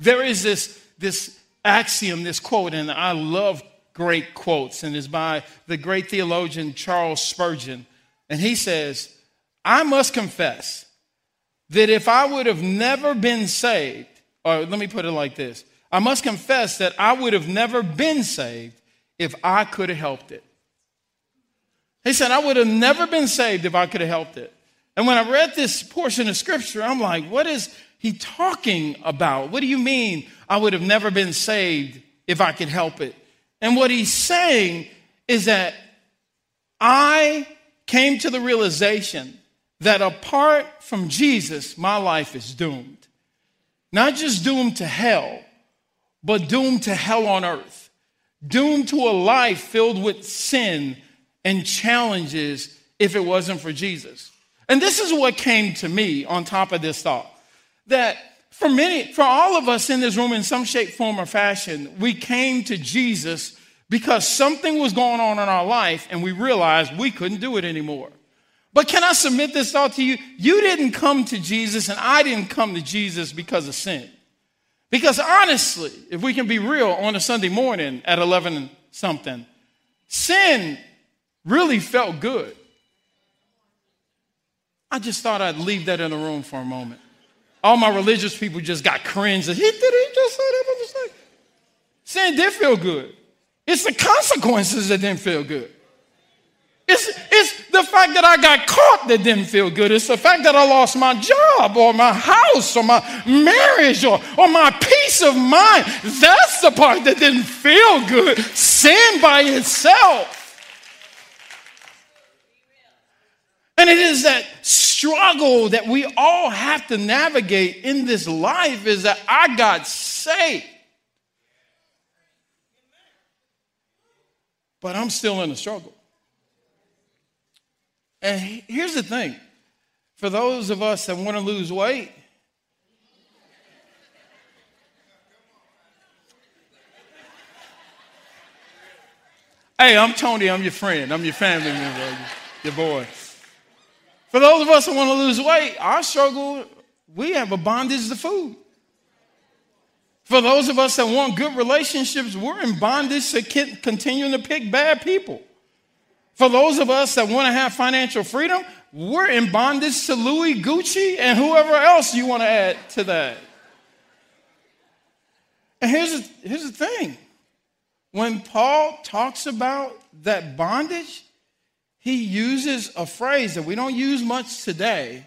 There is this axiom, this quote, and I love great quotes, and it's by the great theologian Charles Spurgeon. And he says, I must confess that if I would have never been saved, or let me put it like this, I must confess that I would have never been saved if I could have helped it. He said, I would have never been saved if I could have helped it. And when I read this portion of scripture, I'm like, what is he talking about? What do you mean I would have never been saved if I could help it? And what he's saying is that I came to the realization that apart from Jesus, my life is doomed. Not just doomed to hell, but doomed to hell on earth. Doomed to a life filled with sin and challenges if it wasn't for Jesus. And this is what came to me on top of this thought. That for all of us in this room in some shape, form, or fashion, we came to Jesus because something was going on in our life and we realized we couldn't do it anymore. But can I submit this thought to you? You didn't come to Jesus and I didn't come to Jesus because of sin. Because honestly, if we can be real, on a Sunday morning at 11 something, sin really felt good. I just thought I'd leave that in the room for a moment. All my religious people just got cringed. He just said that. Sin did feel good. It's the consequences that didn't feel good. It's the fact that I got caught that didn't feel good. It's the fact that I lost my job or my house or my marriage or my peace of mind. That's the part that didn't feel good. Sin by itself. And it is that struggle that we all have to navigate in this life is that I got saved. But I'm still in the struggle. And here's the thing. For those of us that want to lose weight, hey, I'm Tony. I'm your friend. I'm your family member. Your boy. For those of us that want to lose weight, our struggle, we have a bondage to food. For those of us that want good relationships, we're in bondage to continuing to pick bad people. For those of us that want to have financial freedom, we're in bondage to Louis, Gucci, and whoever else you want to add to that. And here's the thing. When Paul talks about that bondage, he uses a phrase that we don't use much today,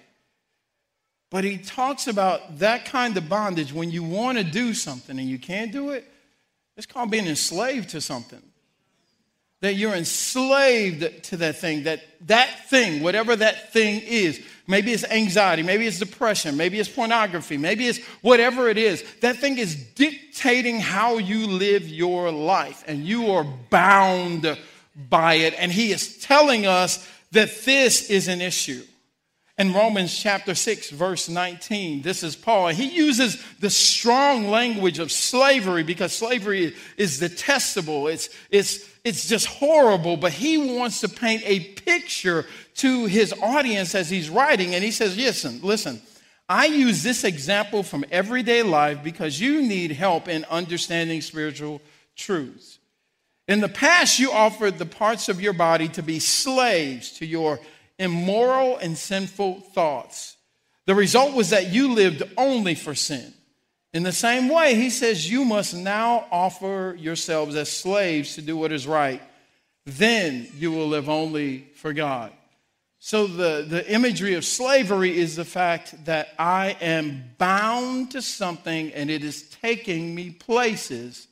but he talks about that kind of bondage when you want to do something and you can't do it. It's called being enslaved to something. That you're enslaved to that thing, that thing, whatever that thing is. Maybe it's anxiety, maybe it's depression, maybe it's pornography, maybe it's whatever it is. That thing is dictating how you live your life, and you are bound by it. And he is telling us that this is an issue. In Romans chapter 6, verse 19, this is Paul. He uses the strong language of slavery because slavery is detestable. It's just horrible. But he wants to paint a picture to his audience as he's writing. And he says, listen, I use this example from everyday life because you need help in understanding spiritual truths. In the past, you offered the parts of your body to be slaves to your immoral and sinful thoughts. The result was that you lived only for sin. In the same way, he says you must now offer yourselves as slaves to do what is right. Then you will live only for God. So the imagery of slavery is the fact that I am bound to something and it is taking me places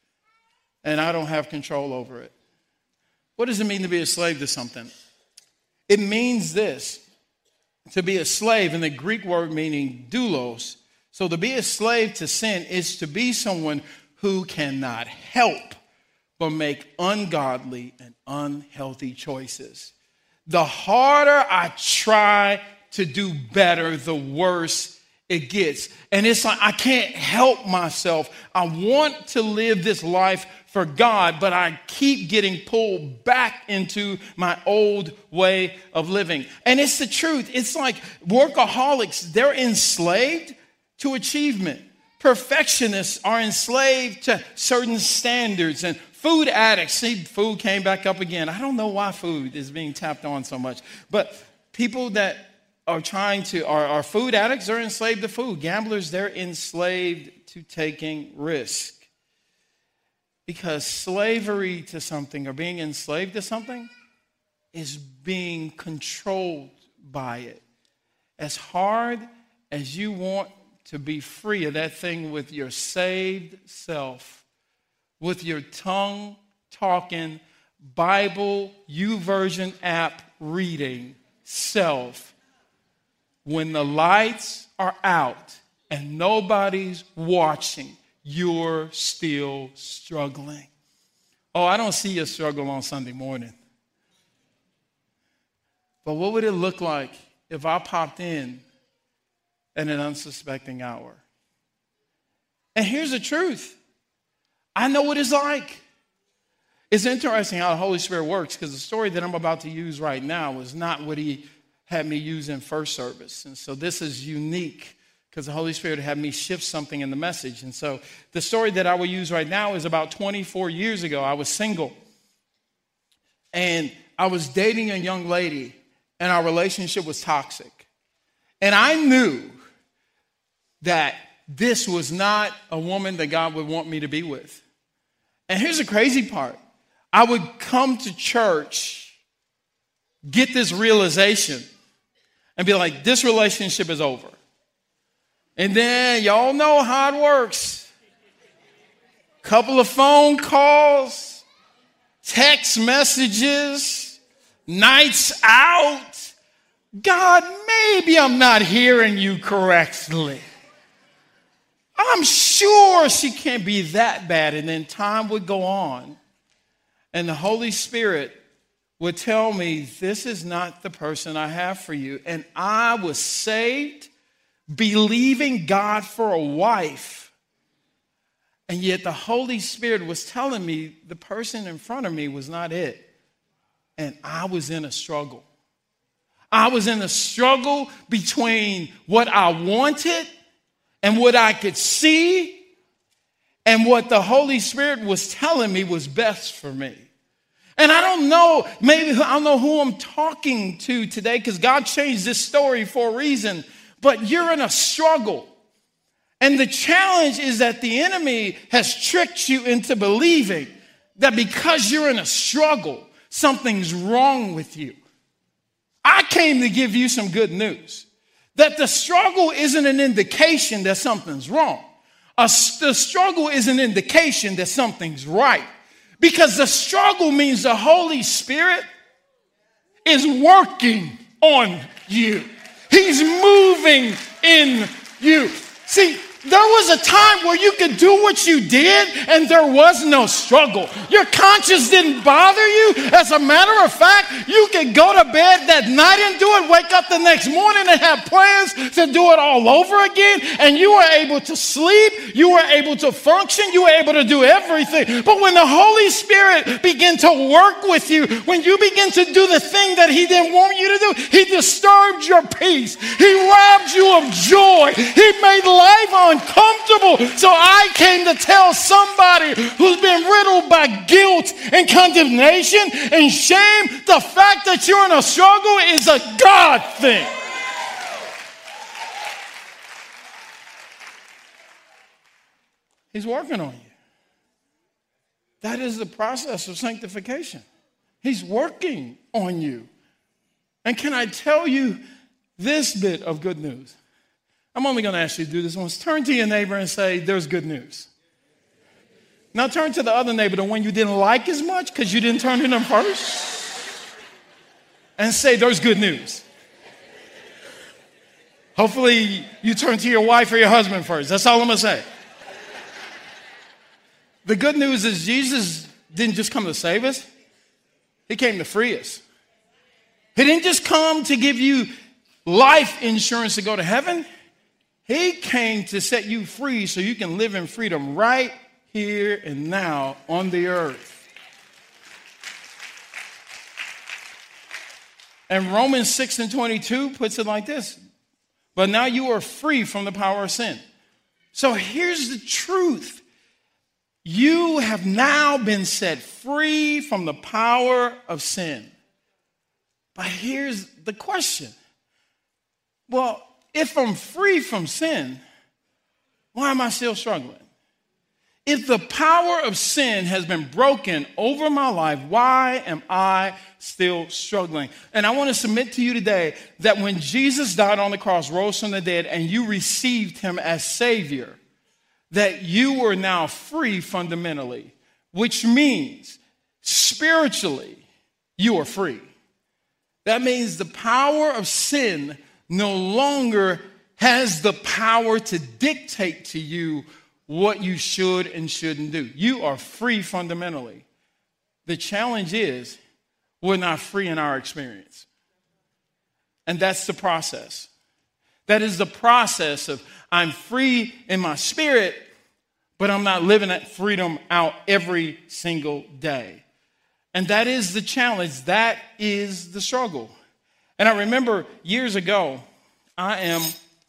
and I don't have control over it. What does it mean to be a slave to something? It means this, to be a slave, in the Greek word meaning doulos. So to be a slave to sin is to be someone who cannot help but make ungodly and unhealthy choices. The harder I try to do better, the worse it gets. And it's like I can't help myself. I want to live this life for God, but I keep getting pulled back into my old way of living. And it's the truth. It's like workaholics, they're enslaved to achievement. Perfectionists are enslaved to certain standards, and food addicts, see, food came back up again. I don't know why food is being tapped on so much, but people that are are food addicts, they're enslaved to food. Gamblers, they're enslaved to taking risk. Because slavery to something or being enslaved to something is being controlled by it. As hard as you want to be free of that thing with your saved self, with your tongue talking, Bible, YouVersion app reading self, when the lights are out and nobody's watching, you're still struggling. Oh, I don't see your struggle on Sunday morning. But what would it look like if I popped in at an unsuspecting hour? And here's the truth. I know what it's like. It's interesting how the Holy Spirit works, because the story that I'm about to use right now is not what he had me use in first service. And so this is unique, because the Holy Spirit had me shift something in the message. And so the story that I will use right now is about 24 years ago. I was single, and I was dating a young lady, and our relationship was toxic. And I knew that this was not a woman that God would want me to be with. And here's the crazy part. I would come to church, get this realization, and be like, this relationship is over. And then y'all know how it works. Couple of phone calls, text messages, nights out. God, maybe I'm not hearing you correctly. I'm sure she can't be that bad. And then time would go on, and the Holy Spirit would tell me, this is not the person I have for you. And I was saved, believing God for a wife. And yet the Holy Spirit was telling me the person in front of me was not it. And I was in a struggle. I was in a struggle between what I wanted and what I could see and what the Holy Spirit was telling me was best for me. And I don't know, maybe I don't know who I'm talking to today, because God changed this story for a reason. But you're in a struggle. And the challenge is that the enemy has tricked you into believing that because you're in a struggle, something's wrong with you. I came to give you some good news. That the struggle isn't an indication that something's wrong. The struggle is an indication that something's right. Because the struggle means the Holy Spirit is working on you. He's moving in you. See, there was a time where you could do what you did and there was no struggle. Your conscience didn't bother you. As a matter of fact, you could go to bed that night and do it, wake up the next morning and have plans to do it all over again. And you were able to sleep. You were able to function. You were able to do everything. But when the Holy Spirit began to work with you, when you begin to do the thing that he didn't want you to do, he disturbed your peace. He robbed you of joy. He made life uncomfortable. So I came to tell somebody who's been riddled by guilt and condemnation and shame, the fact that you're in a struggle is a God thing. He's working on you. That is the process of sanctification. He's working on you. And can I tell you this bit of good news? I'm only going to ask you to do this once. Turn to your neighbor and say, there's good news. Now turn to the other neighbor, the one you didn't like as much because you didn't turn to them first, and say, there's good news. Hopefully you turn to your wife or your husband first. That's all I'm going to say. The good news is Jesus didn't just come to save us. He came to free us. He didn't just come to give you life insurance to go to heaven. He came to set you free so you can live in freedom right here and now on the earth. And Romans 6:22 puts it like this. But now you are free from the power of sin. So here's the truth. You have now been set free from the power of sin. But here's the question. Well, if I'm free from sin, why am I still struggling? If the power of sin has been broken over my life, why am I still struggling? And I want to submit to you today that when Jesus died on the cross, rose from the dead, and you received him as Savior, that you were now free fundamentally, which means spiritually you are free. That means the power of sin no longer has the power to dictate to you what you should and shouldn't do. You are free fundamentally. The challenge is we're not free in our experience. And that's the process. That is the process of I'm free in my spirit, but I'm not living that freedom out every single day. And that is the challenge. That is the struggle. And I remember years ago, I am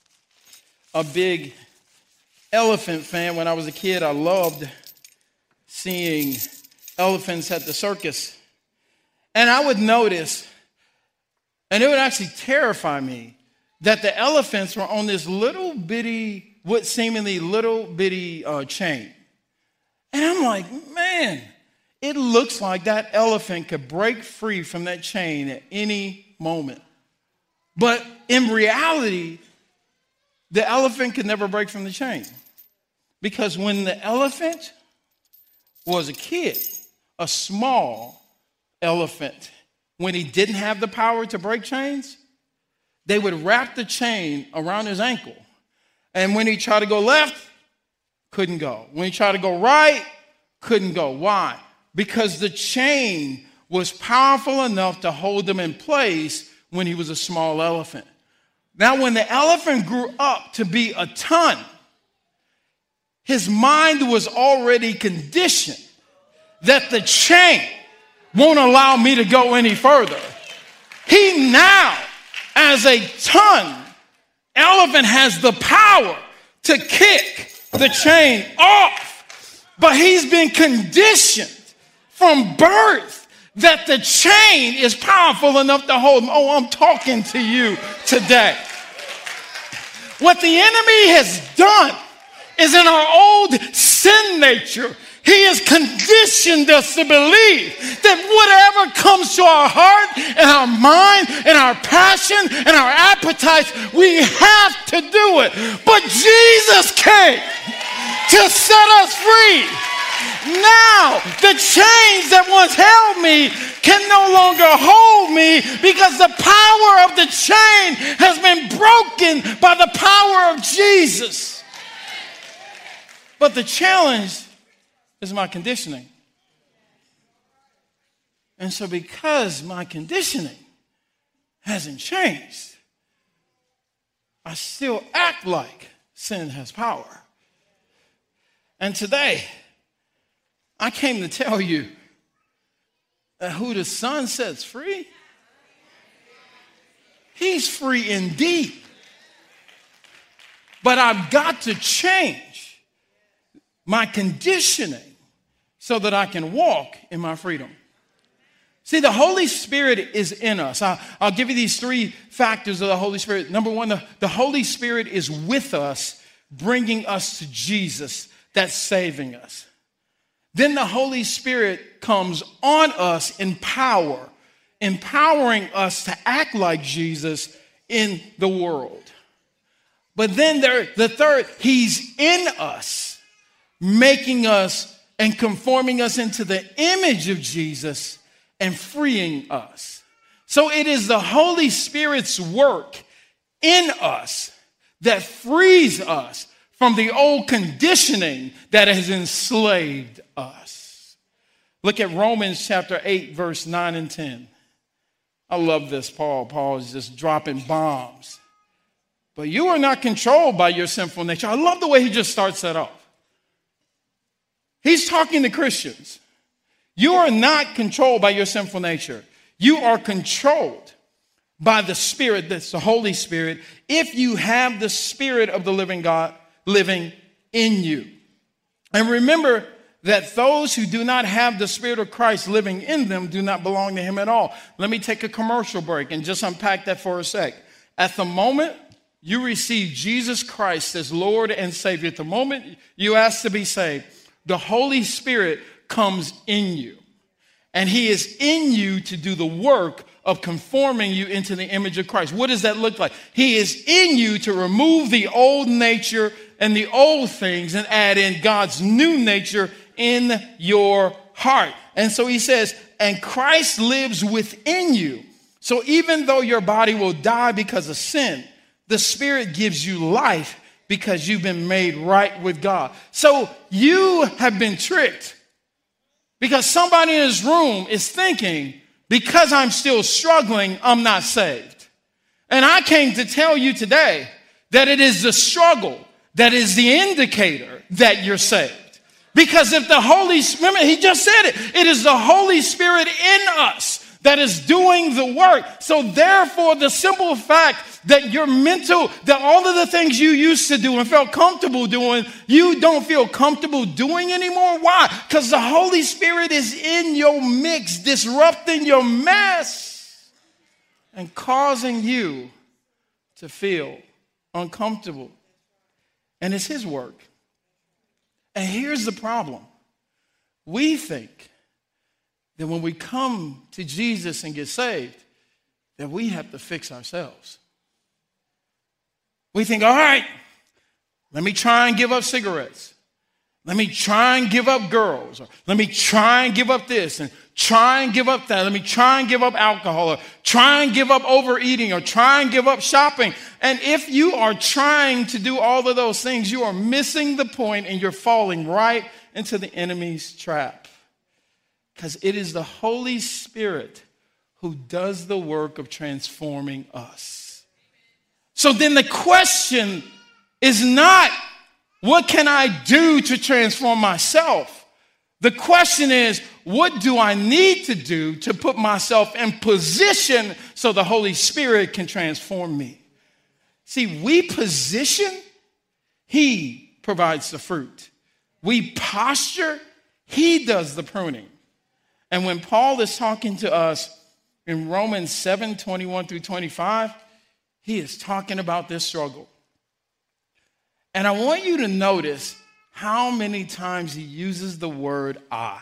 a big elephant fan. When I was a kid, I loved seeing elephants at the circus. And I would notice, and it would actually terrify me, that the elephants were on this little bitty, what seemingly little bitty chain. And I'm like, man, it looks like that elephant could break free from that chain at any moment. But in reality, the elephant could never break from the chain. Because when the elephant was a kid, a small elephant, when he didn't have the power to break chains, they would wrap the chain around his ankle. And when he tried to go left, couldn't go. When he tried to go right, couldn't go. Why? Because the chain was powerful enough to hold him in place when he was a small elephant. Now, when the elephant grew up to be a ton, his mind was already conditioned that the chain won't allow me to go any further. He now, as a ton elephant, has the power to kick the chain off. But he's been conditioned from birth that the chain is powerful enough to hold him. Oh, I'm talking to you today. What the enemy has done is in our old sin nature, he has conditioned us to believe that whatever comes to our heart and our mind and our passion and our appetites, we have to do it. But Jesus came to set us free. Now, the chains that once held me can no longer hold me because the power of the chain has been broken by the power of Jesus. But the challenge is my conditioning. And so because my conditioning hasn't changed, I still act like sin has power. And today, I came to tell you that who the Son sets free, he's free indeed. But I've got to change my conditioning so that I can walk in my freedom. See, the Holy Spirit is in us. I'll give you these three factors of the Holy Spirit. Number one, the Holy Spirit is with us, bringing us to Jesus, that's saving us. Then the Holy Spirit comes on us in power, empowering us to act like Jesus in the world. But then the third, he's in us, making us and conforming us into the image of Jesus and freeing us. So it is the Holy Spirit's work in us that frees us from the old conditioning that has enslaved us. Look at Romans chapter 8, verse 9 and 10. I love this, Paul. Paul is just dropping bombs. But you are not controlled by your sinful nature. I love the way he just starts that off. He's talking to Christians. You are not controlled by your sinful nature. You are controlled by the Spirit, that's the Holy Spirit, if you have the Spirit of the living God living in you. And remember that those who do not have the Spirit of Christ living in them do not belong to him at all. Let me take a commercial break and just unpack that for a sec. At the moment you receive Jesus Christ as Lord and Savior, at the moment you ask to be saved, the Holy Spirit comes in you. And he is in you to do the work of conforming you into the image of Christ. What does that look like? He is in you to remove the old nature and the old things and add in God's new nature in your heart. And so he says, and Christ lives within you. So even though your body will die because of sin, the Spirit gives you life because you've been made right with God. So you have been tricked because somebody in this room is thinking, because I'm still struggling, I'm not saved. And I came to tell you today that it is the struggle that is the indicator that you're saved. Because if the Holy Spirit, remember, he just said it is the Holy Spirit in us that is doing the work. So therefore, the simple fact that your mental, that all of the things you used to do and felt comfortable doing, you don't feel comfortable doing anymore. Why? Because the Holy Spirit is in your mix, disrupting your mess and causing you to feel uncomfortable. And it's his work. And here's the problem. We think that when we come to Jesus and get saved, that we have to fix ourselves. We think, all right, let me try and give up cigarettes. Let me try and give up girls. Or let me try and give up this and try and give up that. Let me try and give up alcohol or try and give up overeating or try and give up shopping. And if you are trying to do all of those things, you are missing the point and you're falling right into the enemy's trap. Because it is the Holy Spirit who does the work of transforming us. So then the question is not, what can I do to transform myself? The question is, what do I need to do to put myself in position so the Holy Spirit can transform me? See, we position, he provides the fruit. We posture, he does the pruning. And when Paul is talking to us in Romans 7:21-25, he is talking about this struggle. And I want you to notice how many times he uses the word I.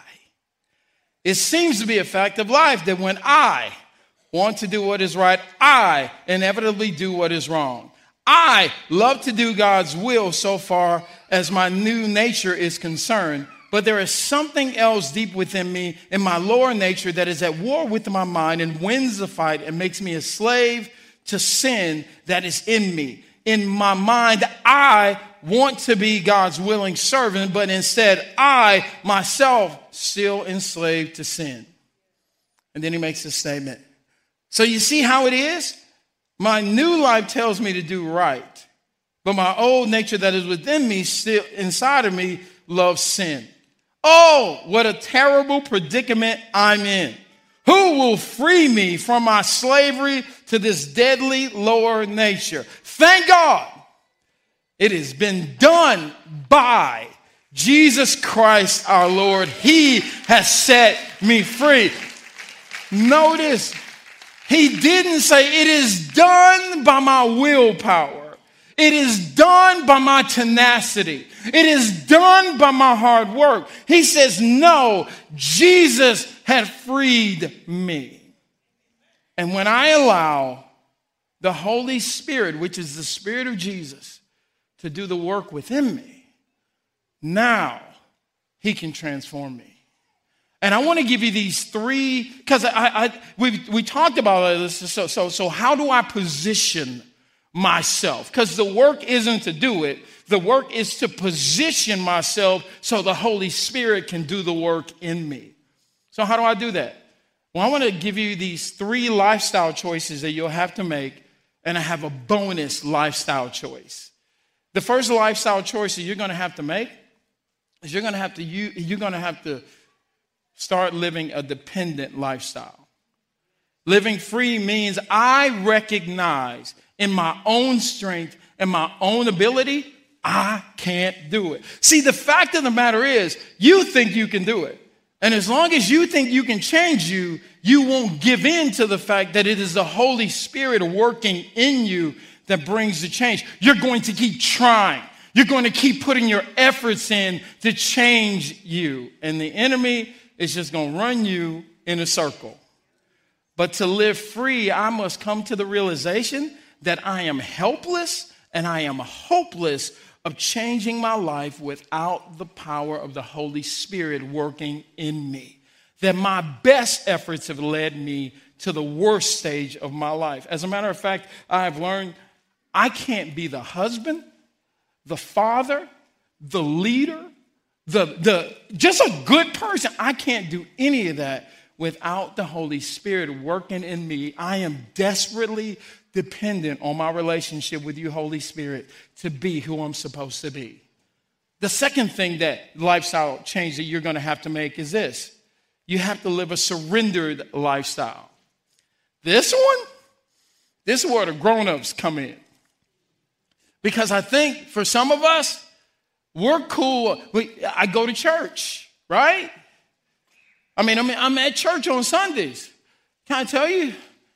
It seems to be a fact of life that when I want to do what is right, I inevitably do what is wrong. I love to do God's will so far as my new nature is concerned. But there is something else deep within me in my lower nature that is at war with my mind and wins the fight and makes me a slave to sin that is in me. In my mind, I want to be God's willing servant, but instead I, myself, still enslaved to sin. And then he makes this statement. So you see how it is? My new life tells me to do right, but my old nature that is within me, still inside of me, loves sin. Oh, what a terrible predicament I'm in. Who will free me from my slavery to this deadly lower nature? Thank God it has been done by Jesus Christ our Lord. He has set me free. Notice, he didn't say it is done by my willpower. It is done by my tenacity. It is done by my hard work. He says, no, Jesus had freed me. And when I allow the Holy Spirit, which is the Spirit of Jesus, to do the work within me, now he can transform me. And I want to give you these three, because we talked about this. So how do I position myself? Because the work isn't to do it. The work is to position myself so the Holy Spirit can do the work in me. So how do I do that? Well, I want to give you these three lifestyle choices that you'll have to make, and I have a bonus lifestyle choice. The first lifestyle choice that you're going to have to make is you're going to have to start living a dependent lifestyle. Living free means I recognize in my own strength and my own ability, I can't do it. See, the fact of the matter is, you think you can do it. And as long as you think you can change you, you won't give in to the fact that it is the Holy Spirit working in you that brings the change. You're going to keep trying. You're going to keep putting your efforts in to change you. And the enemy is just going to run you in a circle. But to live free, I must come to the realization that I am helpless and I am hopeless of changing my life without the power of the Holy Spirit working in me. That my best efforts have led me to the worst stage of my life. As a matter of fact, I have learned I can't be the husband, the father, the leader, just a good person. I can't do any of that without the Holy Spirit working in me. I am desperately dependent on my relationship with you, Holy Spirit, to be who I'm supposed to be. The second thing that lifestyle change that you're going to have to make is this. You have to live a surrendered lifestyle. This is where the grown-ups come in. Because I think for some of us, we're cool. I go to church, right? I'm at church on Sundays. Can I tell you?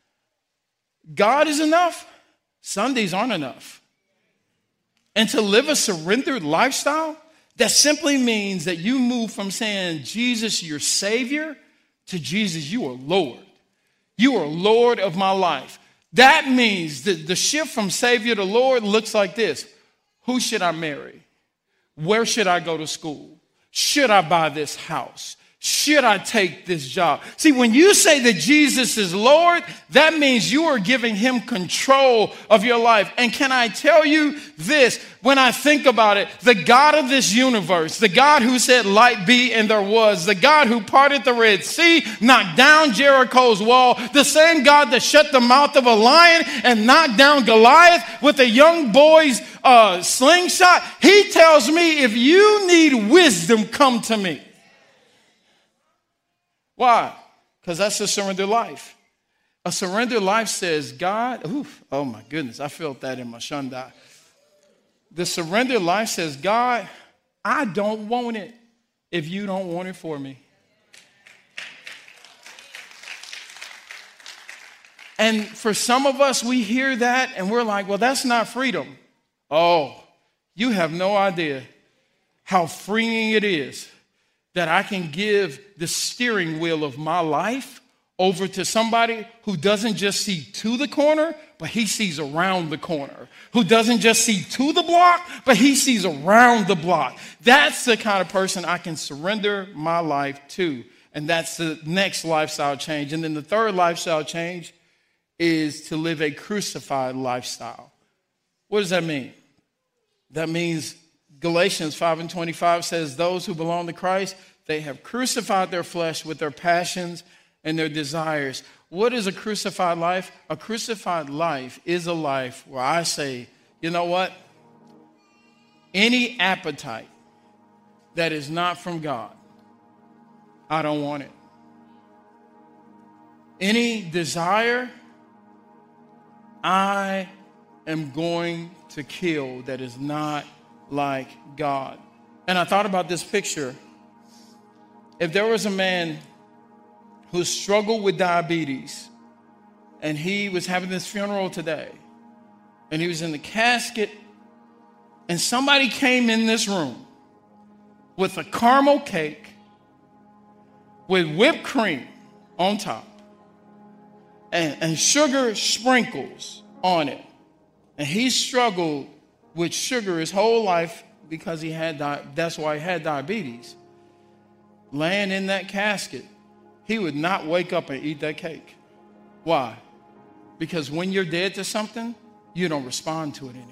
God is enough. Sundays aren't enough. And to live a surrendered lifestyle, that simply means that you move from saying, Jesus, you're Savior, to Jesus, you are Lord. You are Lord of my life. That means that the shift from Savior to Lord looks like this. Who should I marry? Where should I go to school? Should I buy this house? Should I take this job? See, when you say that Jesus is Lord, that means you are giving him control of your life. And can I tell you this? When I think about it, the God of this universe, the God who said light be and there was, the God who parted the Red Sea, knocked down Jericho's wall, the same God that shut the mouth of a lion and knocked down Goliath with a young boy's slingshot, he tells me, if you need wisdom, come to me. Why? Because that's a surrendered life. A surrendered life says, God, oh my goodness, I felt that in my shunda. The surrendered life says, God, I don't want it if you don't want it for me. And for some of us, we hear that and we're like, well, that's not freedom. Oh, you have no idea how freeing it is that I can give the steering wheel of my life over to somebody who doesn't just see to the corner, but he sees around the corner. Who doesn't just see to the block, but he sees around the block. That's the kind of person I can surrender my life to. And that's the next lifestyle change. And then the third lifestyle change is to live a crucified lifestyle. What does that mean? That means Galatians 5:25 says, those who belong to Christ, they have crucified their flesh with their passions and their desires. What is a crucified life? A crucified life is a life where I say, you know what? Any appetite that is not from God, I don't want it. Any desire, I am going to kill that is not like God. And I thought about this picture. If there was a man who struggled with diabetes and he was having this funeral today and he was in the casket and somebody came in this room with a caramel cake with whipped cream on top and sugar sprinkles on it, and he struggled with sugar his whole life because that's why he had diabetes. Laying in that casket, he would not wake up and eat that cake. Why? Because when you're dead to something, you don't respond to it anymore.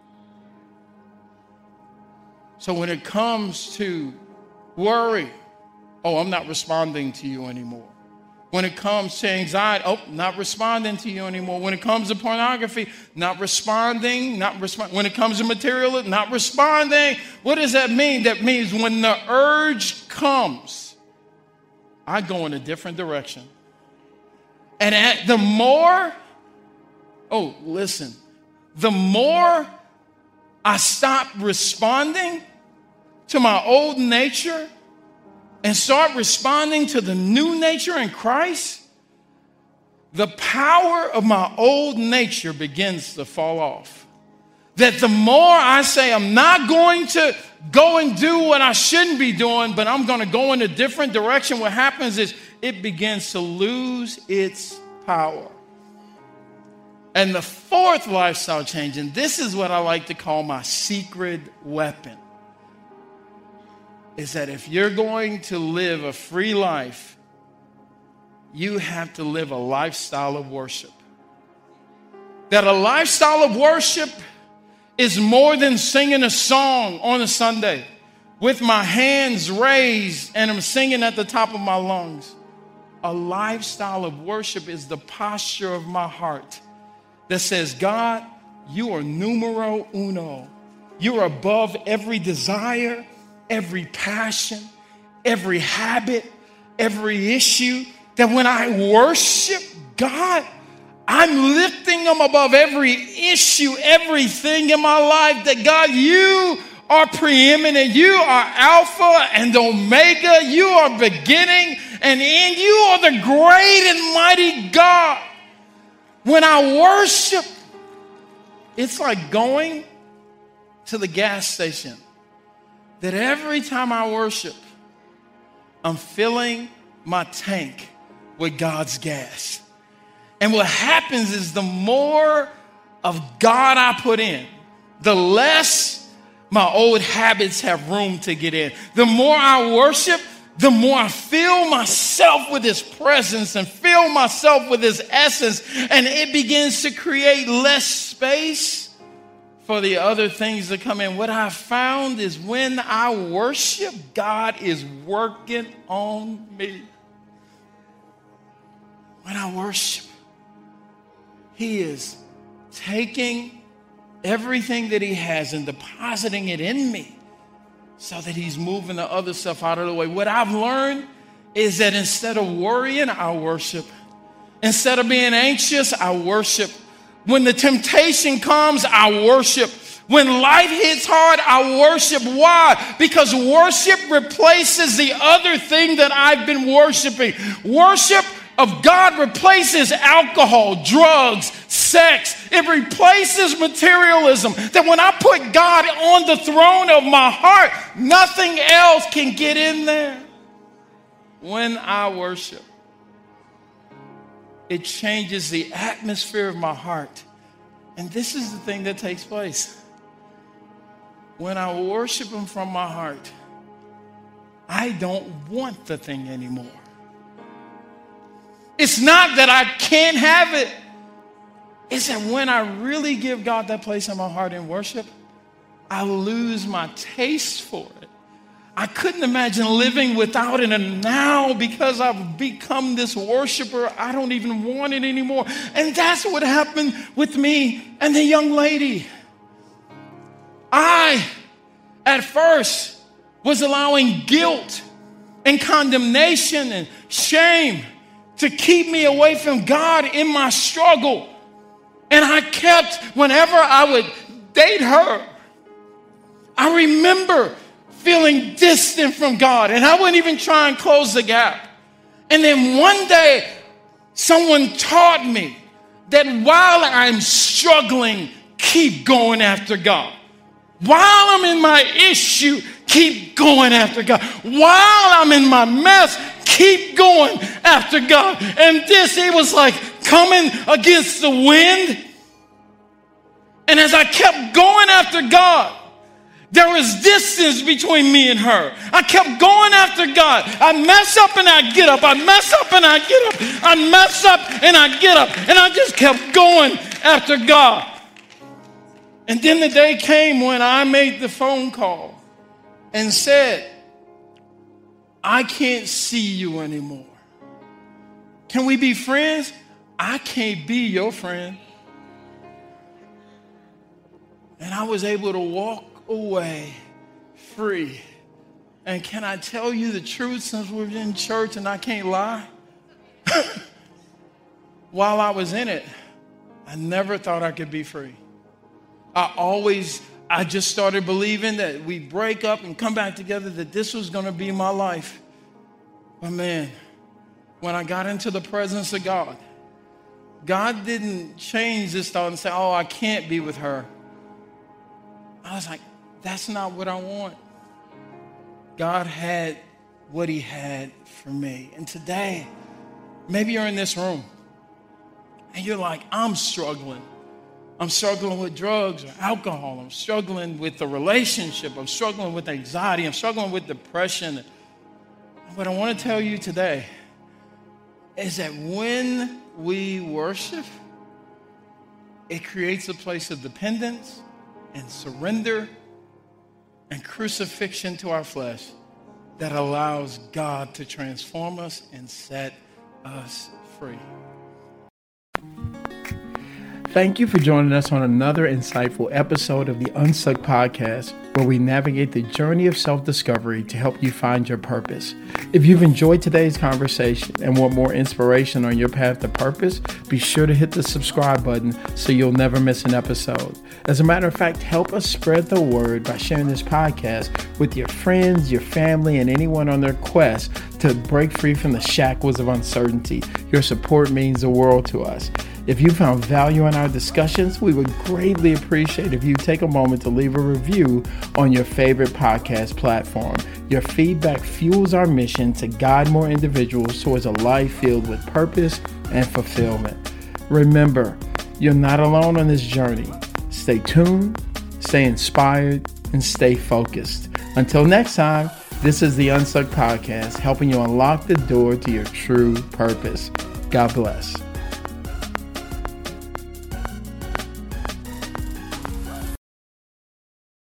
So when it comes to worry, I'm not responding to you anymore. When it comes to anxiety, not responding to you anymore. When it comes to pornography, not responding. When it comes to materialism, not responding. What does that mean? That means when the urge comes, I go in a different direction. And the more I stop responding to my old nature and start responding to the new nature in Christ, the power of my old nature begins to fall off. That the more I say I'm not going to go and do what I shouldn't be doing, but I'm going to go in a different direction, what happens is it begins to lose its power. And the fourth lifestyle change, and this is what I like to call my secret weapon, is that if you're going to live a free life, you have to live a lifestyle of worship. That a lifestyle of worship is more than singing a song on a Sunday with my hands raised and I'm singing at the top of my lungs. A lifestyle of worship is the posture of my heart that says, God, you are numero uno. You're above every desire, every passion, every habit, every issue. That when I worship God, I'm lifting them above every issue, everything in my life. That God, you are preeminent. You are Alpha and Omega. You are beginning and end. You are the great and mighty God. When I worship, it's like going to the gas station. That every time I worship, I'm filling my tank with God's gas. And what happens is the more of God I put in, the less my old habits have room to get in. The more I worship, the more I fill myself with his presence and fill myself with his essence. And it begins to create less space for the other things to come in. What I found is when I worship, God is working on me. When I worship, he is taking everything that he has and depositing it in me so that he's moving the other stuff out of the way. What I've learned is that instead of worrying, I worship. Instead of being anxious, I worship. When the temptation comes, I worship. When life hits hard, I worship. Why? Because worship replaces the other thing that I've been worshiping. Worship of God replaces alcohol, drugs, sex. It replaces materialism. That when I put God on the throne of my heart, nothing else can get in there. When I worship, it changes the atmosphere of my heart. And this is the thing that takes place. When I worship him from my heart, I don't want the thing anymore. It's not that I can't have it. It's that when I really give God that place in my heart in worship, I lose my taste for it. I couldn't imagine living without it. And now, because I've become this worshiper, I don't even want it anymore. And that's what happened with me and the young lady. I, at first, was allowing guilt and condemnation and shame to keep me away from God in my struggle. And I kept, whenever I would date her, I remember feeling distant from God. And I wouldn't even try and close the gap. And then one day, someone taught me that while I'm struggling, keep going after God. While I'm in my issue, keep going after God. While I'm in my mess, keep going after God. And it was like coming against the wind. And as I kept going after God, there was distance between me and her. I kept going after God. I mess up and I get up. I mess up and I get up. I mess up and I get up. And I just kept going after God. And then the day came when I made the phone call and said, I can't see you anymore. Can we be friends? I can't be your friend. And I was able to walk away free. And can I tell you the truth, since we're in church and I can't lie? While I was in it, I never thought I could be free. I I just started believing that we break up and come back together, that this was going to be my life. But man, when I got into the presence of God, God didn't change this thought and say, oh, I can't be with her. I was like, that's not what I want. God had what he had for me. And today, maybe you're in this room and you're like, I'm struggling. I'm struggling with drugs or alcohol. I'm struggling with a relationship. I'm struggling with anxiety. I'm struggling with depression. What I want to tell you today is that when we worship, it creates a place of dependence and surrender and crucifixion to our flesh that allows God to transform us and set us free. Thank you for joining us on another insightful episode of the Unstuck Podcast, where we navigate the journey of self-discovery to help you find your purpose. If you've enjoyed today's conversation and want more inspiration on your path to purpose, be sure to hit the subscribe button so you'll never miss an episode. As a matter of fact, help us spread the word by sharing this podcast with your friends, your family, and anyone on their quest to break free from the shackles of uncertainty. Your support means the world to us. If you found value in our discussions, we would greatly appreciate if you take a moment to leave a review on your favorite podcast platform. Your feedback fuels our mission to guide more individuals towards a life filled with purpose and fulfillment. Remember, you're not alone on this journey. Stay tuned, stay inspired, and stay focused. Until next time, this is the Unstuck Podcast, helping you unlock the door to your true purpose. God bless.